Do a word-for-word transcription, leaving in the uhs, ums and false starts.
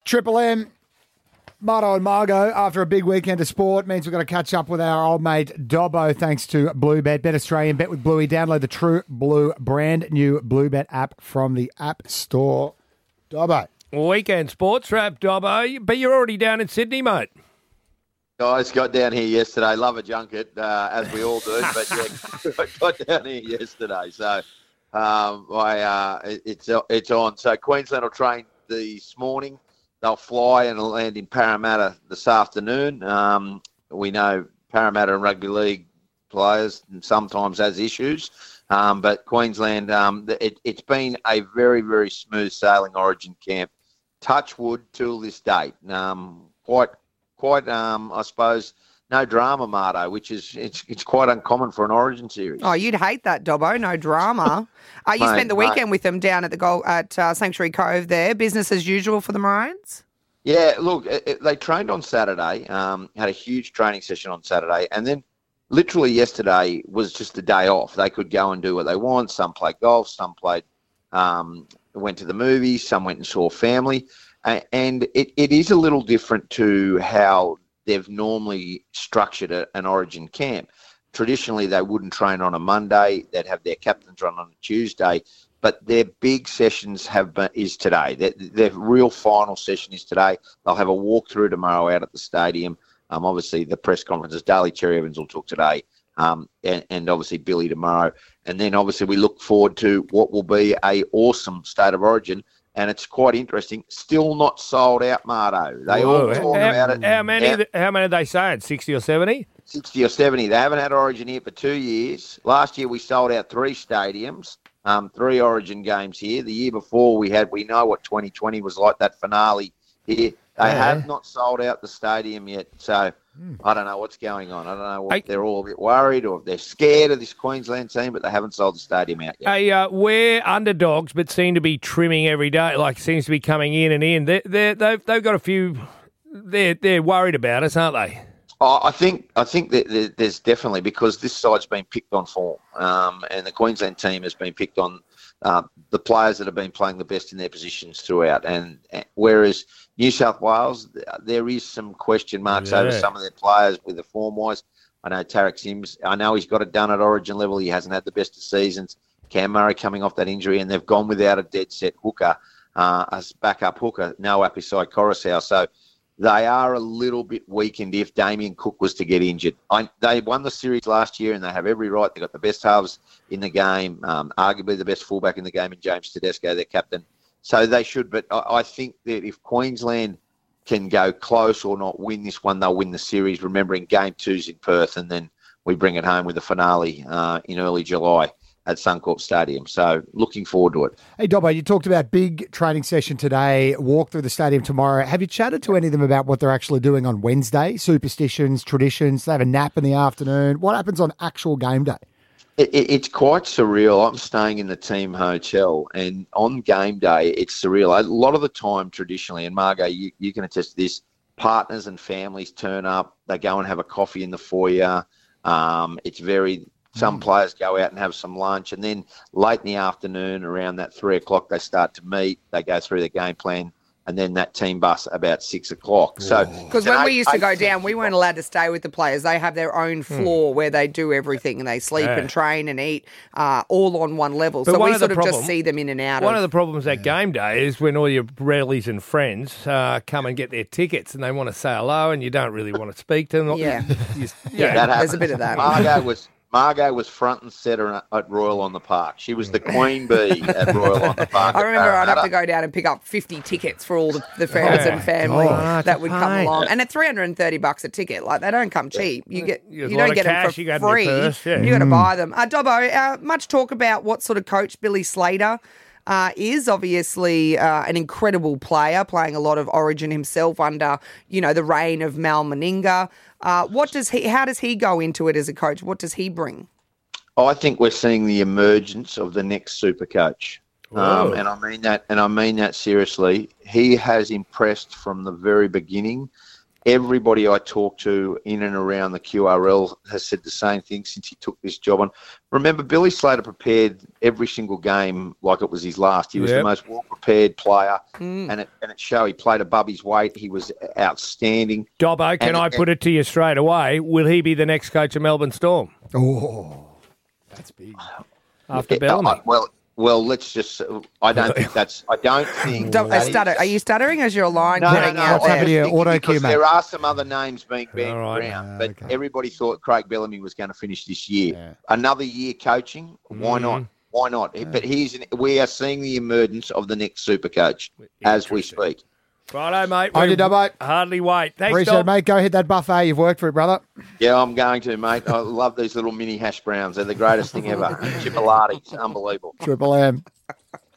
Triple M, Marto and Margot, after a big weekend of sport, means we've got to catch up with our old mate Dobbo thanks to Bluebet. Bet Australian, bet with Bluey. Download the True Blue brand new Bluebet app from the App Store. Dobbo. Weekend sports wrap, Dobbo, but you're already down in Sydney, mate. Guys, got down here yesterday. Love a junket, uh, as we all do, but yeah, I got down here yesterday. So um, I, uh, it, it's it's on. So Queensland will train this morning. They'll fly and land in Parramatta this afternoon. Um, we know Parramatta and rugby league players sometimes has issues, um, but Queensland, um, it, it's been a very, very smooth sailing Origin camp. Touch wood till this date. Um, quite, quite. Um, I suppose no drama, Marto, which is it's it's quite uncommon for an Origin series. Oh, you'd hate that, Dobbo. No drama. uh, you Mate, spent the weekend mate. with them down at the goal at uh, Sanctuary Cove. There, business as usual for the Maroons. Yeah, look, it, it, they trained on Saturday. Um, had a huge training session on Saturday, and then literally yesterday was just a day off. They could go and do what they want. Some played golf, some played. Um, went to the movies, some went and saw family. Uh, and it, it is a little different to how they've normally structured a, an Origin camp. Traditionally, they wouldn't train on a Monday. They'd have their captains run on a Tuesday. But their big sessions have been, is today. Their, their real final session is today. They'll have a walkthrough tomorrow out at the stadium. Um, obviously, the press conferences, Daly Cherry Evans will talk today. Um, and, and obviously Billy tomorrow. And then obviously we look forward to what will be a awesome State of Origin. And it's quite interesting. Still not sold out, Marto. They Whoa. all talk how, about it. How many? How, How many are they saying? Sixty or seventy? sixty or seventy. They haven't had Origin here for two years. Last year we sold out three stadiums, um, three Origin games here. The year before we had, we know what twenty twenty was like, that finale here. They Yeah. have not sold out the stadium yet. So Hmm. I don't know what's going on. I don't know Hey. if they're all a bit worried or if they're scared of this Queensland team, but they haven't sold the stadium out yet. Hey, uh, we're underdogs, but seem to be trimming every day. Like seems to be coming in and in. They're, they're, they've they've got a few. They're they're worried about us, aren't they? Oh, I think I think that there- there's definitely, because this side's been picked on form, um, and the Queensland team has been picked on uh, the players that have been playing the best in their positions throughout. And, and whereas New South Wales, there is some question marks Yeah. over some of their players with the form wise. I know Tarek Sims. I know he's got it done at Origin level. He hasn't had the best of seasons. Cam Murray coming off that injury, and they've gone without a dead set hooker, uh, as backup hooker, no Apisai Coruscant. So they are a little bit weakened if Damien Cook was to get injured. I, they won the series last year, and they have every right. They've got the best halves in the game, um, arguably the best fullback in the game in James Tedesco, their captain. So they should, but I, I think that if Queensland can go close or not win this one, they'll win the series, remembering game two's in Perth, and then we bring it home with the finale uh, in early July at Suncorp Stadium. So looking forward to it. Hey, Dobbo, you talked about big training session today, walk through the stadium tomorrow. Have you chatted to any of them about what they're actually doing on Wednesday? Superstitions, traditions, they have a nap in the afternoon. What happens on actual game day? It, it, it's quite surreal. I'm staying in the team hotel, and on game day, it's surreal. A lot of the time, traditionally, and Margot, you, you can attest to this, partners and families turn up. They go and have a coffee in the foyer. Um, it's very... Some players go out and have some lunch, and then late in the afternoon, around that three o'clock, they start to meet. They go through the game plan, and then that team bus about six o'clock. So, Because when we used to go down, we weren't allowed to stay with the players. They have their own floor where they do everything, and they sleep Yeah. and train and eat uh, all on one level. But so one we of the sort of problem- just see them in and out One of. of the problems at game day is when all your rallies and friends uh, come and get their tickets, and they want to say hello, and you don't really want to speak to them. Yeah. You- Yeah. that there's happens. a bit of that. Margot was Margot was front and centre at Royal on the Park. She was the queen bee at Royal on the Park. I at remember I'd have Parramatta. to go down and pick up fifty tickets for all the, the friends Oh, and family God, that would come pain. along. And at three hundred thirty bucks a ticket, like they don't come cheap. You get There's you a lot don't of get them cash for you got in your free. purse, yeah. You got to buy them. Uh, Dobbo, uh, much talk about what sort of coach Billy Slater Uh, is obviously uh, an incredible player, playing a lot of Origin himself under, you know, the reign of Mal Meninga. Uh, what does he? How does he go into it as a coach? What does he bring? I think we're seeing the emergence of the next super coach. Um, Whoa. and I mean that, and I mean that seriously. He has impressed from the very beginning. everybody I talk to in and around the Q R L has said the same thing since he took this job on. Remember, Billy Slater prepared every single game like it was his last. He was Yep. the most well-prepared player, Mm. and it and it showed. He played above his weight. He was outstanding. Dobbo, can And- I put it to you straight away? Will he be the next coach of Melbourne Storm Oh, that's big. after Yeah, Bellamy? uh, well, well, let's just. I don't think that's. I don't think. Don't, that uh, stutter. is- Are you stuttering? Or is your line No, no, cutting no. out What's I there? happened was here? thinking Auto because cue, mate. there are some other names being bandied All right. around, Ah, but okay. everybody thought Craig Bellamy was going to finish this year. Yeah. Another year coaching, why not? Why not? But he's an, we are seeing the emergence of the next super coach as we speak. Righto, mate. I did, We Dobbo. Hardly wait. Thanks, Appreciate it, Dob. mate. Go hit that buffet. You've worked for it, brother. Yeah, I'm going to, mate. I love these little mini hash browns. They're the greatest thing ever. Chipolates, unbelievable. Triple M.